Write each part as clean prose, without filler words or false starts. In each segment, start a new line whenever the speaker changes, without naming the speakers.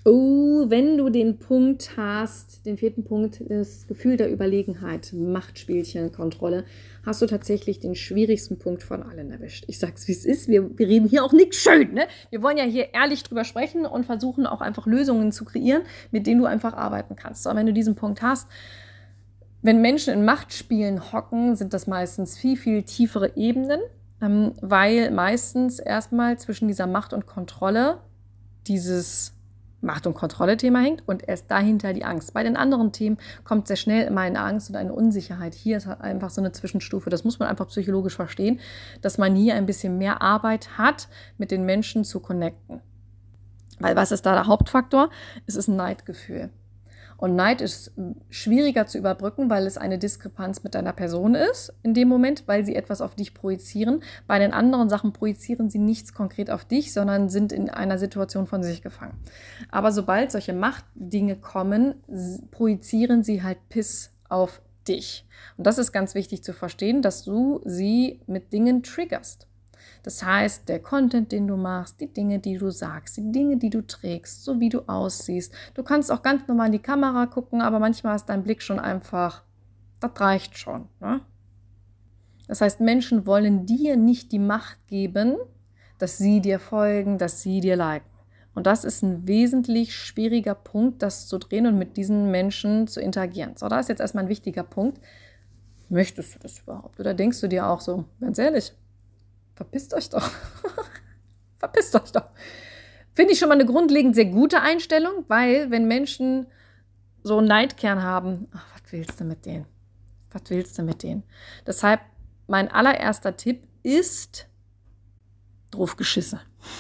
Oh, wenn du den Punkt hast, den 4. Punkt, das Gefühl der Überlegenheit, Machtspielchen, Kontrolle, hast du tatsächlich den schwierigsten Punkt von allen erwischt. Ich sag's, wie es ist. Wir reden hier auch nicht schön, ne? Wir wollen ja hier ehrlich drüber sprechen und versuchen auch einfach Lösungen zu kreieren, mit denen du einfach arbeiten kannst. So, wenn du diesen Punkt hast, wenn Menschen in Machtspielen hocken, sind das meistens viel, viel tiefere Ebenen, weil meistens erstmal zwischen dieser Macht und Kontrolle dieses Macht- und Kontrolle-Thema hängt und erst dahinter die Angst. Bei den anderen Themen kommt sehr schnell immer eine Angst und eine Unsicherheit. Hier ist halt einfach so eine Zwischenstufe. Das muss man einfach psychologisch verstehen, dass man hier ein bisschen mehr Arbeit hat, mit den Menschen zu connecten. Weil was ist da der Hauptfaktor? Es ist ein Neidgefühl. Und Neid ist schwieriger zu überbrücken, weil es eine Diskrepanz mit deiner Person ist in dem Moment, weil sie etwas auf dich projizieren. Bei den anderen Sachen projizieren sie nichts konkret auf dich, sondern sind in einer Situation von sich gefangen. Aber sobald solche Machtdinge kommen, projizieren sie halt Piss auf dich. Und das ist ganz wichtig zu verstehen, dass du sie mit Dingen triggerst. Das heißt, der Content, den du machst, die Dinge, die du sagst, die Dinge, die du trägst, so wie du aussiehst. Du kannst auch ganz normal in die Kamera gucken, aber manchmal ist dein Blick schon einfach, das reicht schon. Ne? Das heißt, Menschen wollen dir nicht die Macht geben, dass sie dir folgen, dass sie dir liken. Und das ist ein wesentlich schwieriger Punkt, das zu drehen und mit diesen Menschen zu interagieren. So, da ist jetzt erstmal ein wichtiger Punkt. Möchtest du das überhaupt? Oder denkst du dir auch so, ganz ehrlich, verpisst euch doch. Verpisst euch doch. Finde ich schon mal eine grundlegend sehr gute Einstellung, weil wenn Menschen so einen Neidkern haben, ach, was willst du mit denen? Was willst du mit denen? Deshalb mein allererster Tipp ist drauf geschissen.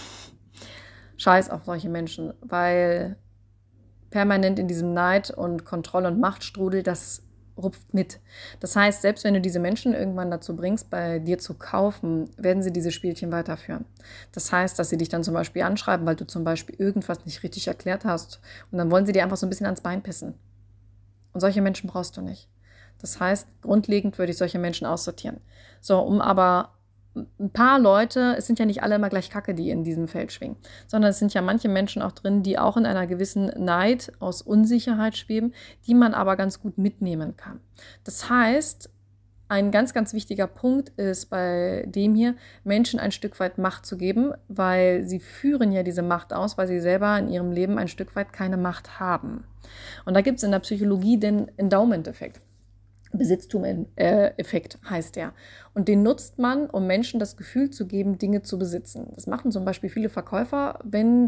Scheiß auf solche Menschen, weil permanent in diesem Neid und Kontrolle- und Machtstrudel, das rupft mit. Das heißt, selbst wenn du diese Menschen irgendwann dazu bringst, bei dir zu kaufen, werden sie diese Spielchen weiterführen. Das heißt, dass sie dich dann zum Beispiel anschreiben, weil du zum Beispiel irgendwas nicht richtig erklärt hast. Und dann wollen sie dir einfach so ein bisschen ans Bein pissen. Und solche Menschen brauchst du nicht. Das heißt, grundlegend würde ich solche Menschen aussortieren. So, um aber ein paar Leute, es sind ja nicht alle immer gleich Kacke, die in diesem Feld schwingen, sondern es sind ja manche Menschen auch drin, die auch in einer gewissen Neid aus Unsicherheit schweben, die man aber ganz gut mitnehmen kann. Das heißt, ein ganz, ganz wichtiger Punkt ist bei dem hier, Menschen ein Stück weit Macht zu geben, weil sie führen ja diese Macht aus, weil sie selber in ihrem Leben ein Stück weit keine Macht haben. Und da gibt es in der Psychologie den Endowment-Effekt. Besitztum-Effekt heißt der. Und den nutzt man, um Menschen das Gefühl zu geben, Dinge zu besitzen. Das machen zum Beispiel viele Verkäufer, wenn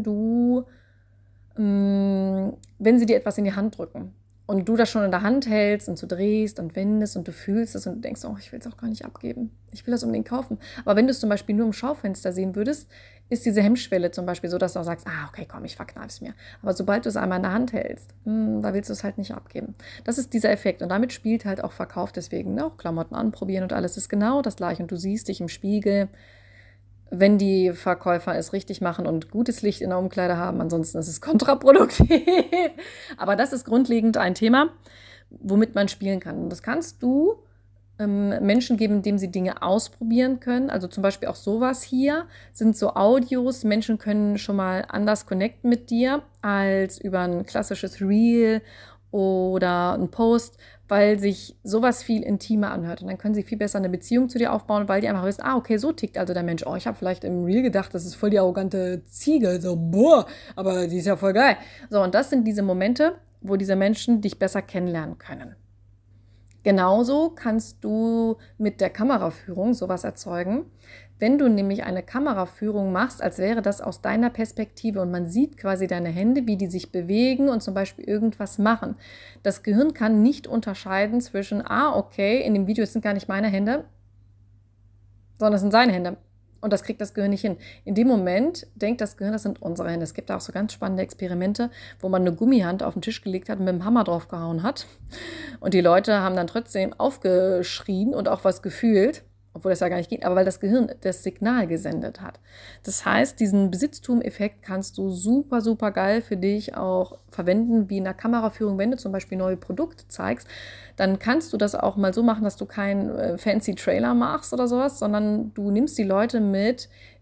sie dir etwas in die Hand drücken und du das schon in der Hand hältst und so drehst und wendest und du fühlst es und du denkst, oh, ich will es auch gar nicht abgeben. Ich will das unbedingt kaufen. Aber wenn du es zum Beispiel nur im Schaufenster sehen würdest, ist diese Hemmschwelle zum Beispiel so, dass du auch sagst, okay, komm, ich verkneife es mir. Aber sobald du es einmal in der Hand hältst, da willst du es halt nicht abgeben. Das ist dieser Effekt und damit spielt halt auch Verkauf, deswegen ne, auch Klamotten anprobieren und alles ist genau das gleiche und du siehst dich im Spiegel, wenn die Verkäufer es richtig machen und gutes Licht in der Umkleide haben, ansonsten ist es kontraproduktiv. Aber das ist grundlegend ein Thema, womit man spielen kann. Und das kannst du Menschen geben, indem sie Dinge ausprobieren können. Also zum Beispiel auch sowas hier sind so Audios. Menschen können schon mal anders connecten mit dir als über ein klassisches Reel oder ein Post, weil sich sowas viel intimer anhört. Und dann können sie viel besser eine Beziehung zu dir aufbauen, weil die einfach wissen, okay, so tickt also der Mensch. Oh, ich habe vielleicht im Reel gedacht, das ist voll die arrogante Ziege. So, boah, aber die ist ja voll geil. So, und das sind diese Momente, wo diese Menschen dich besser kennenlernen können. Genauso kannst du mit der Kameraführung sowas erzeugen. Wenn du nämlich eine Kameraführung machst, als wäre das aus deiner Perspektive und man sieht quasi deine Hände, wie die sich bewegen und zum Beispiel irgendwas machen. Das Gehirn kann nicht unterscheiden zwischen, okay, in dem Video sind gar nicht meine Hände, sondern es sind seine Hände. Und das kriegt das Gehirn nicht hin. In dem Moment denkt das Gehirn, das sind unsere Hände. Es gibt auch so ganz spannende Experimente, wo man eine Gummihand auf den Tisch gelegt hat und mit dem Hammer draufgehauen hat. Und die Leute haben dann trotzdem aufgeschrien und auch was gefühlt, obwohl das ja gar nicht geht, aber weil das Gehirn das Signal gesendet hat. Das heißt, diesen Besitztum-Effekt kannst du super, super geil für dich auch verwenden, wie in der Kameraführung, wenn du zum Beispiel neue Produkte zeigst, dann kannst du das auch mal so machen, dass du keinen fancy Trailer machst oder sowas, sondern du nimmst die Leute mit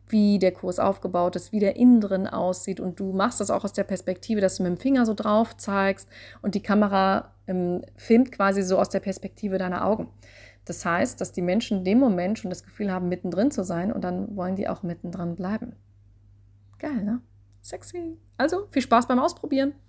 wie der Kurs aufgebaut ist, wie der innen drin aussieht. Und du machst das auch aus der Perspektive, dass du mit dem Finger so drauf zeigst und die Kamera filmt quasi so aus der Perspektive deiner Augen. Das heißt, dass die Menschen in dem Moment schon das Gefühl haben, mittendrin zu sein und dann wollen die auch mittendrin bleiben. Geil, ne? Sexy. Also, viel Spaß beim Ausprobieren.